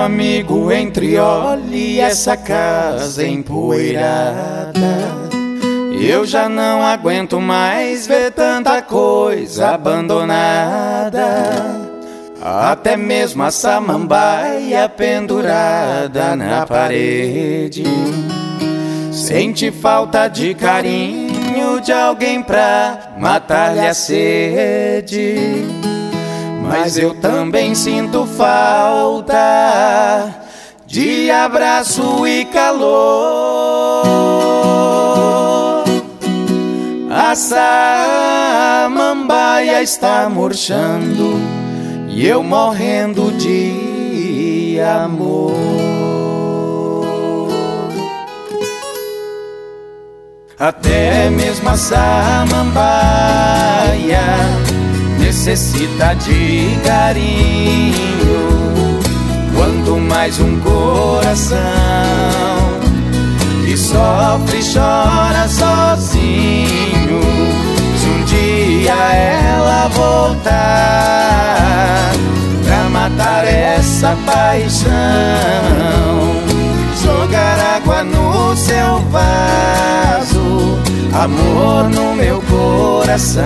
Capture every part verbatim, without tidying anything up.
amigo, entre olhe essa casa empoeirada. Eu já não aguento mais ver tanta coisa abandonada. Até mesmo a samambaia pendurada na parede. Sente falta de carinho de alguém pra matar-lhe a sede. Mas eu também sinto falta de abraço e calor. A samambaia está murchando e eu morrendo de amor. Até mesmo a samambaia necessita de carinho. Quanto mais um coração que sofre e chora sozinho, se um dia ela voltar pra matar essa paixão, jogar água no seu vaso, amor no meu coração.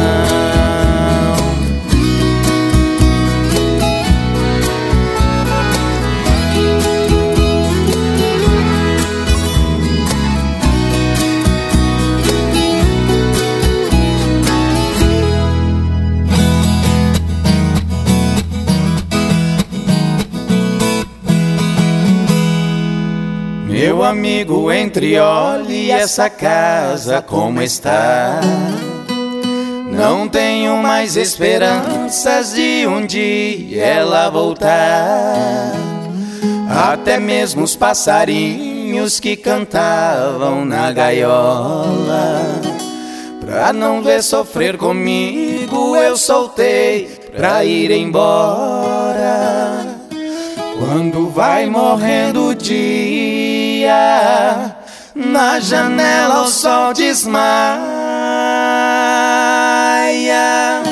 Meu amigo, entre olhe essa casa como está. Não tenho mais esperanças de um dia ela voltar. Até mesmo os passarinhos que cantavam na gaiola, pra não ver sofrer comigo, eu soltei pra ir embora. Quando vai morrendo o dia, na janela o sol desmaia.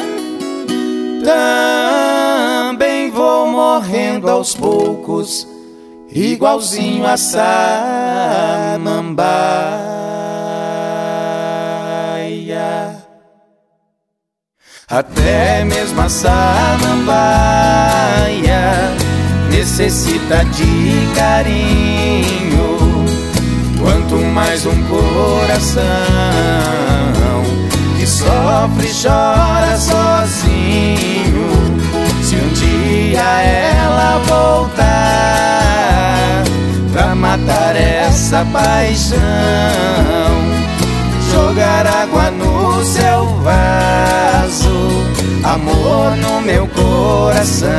Também vou morrendo aos poucos, igualzinho a samambaia. Até mesmo a samambaia necessita de carinho. Quanto mais um coração que sofre e chora sozinho, se um dia ela voltar pra matar essa paixão, jogar água no seu vaso, amor no meu coração.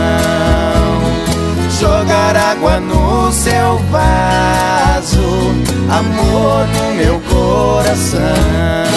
Jogar água no seu vaso, amor no meu coração.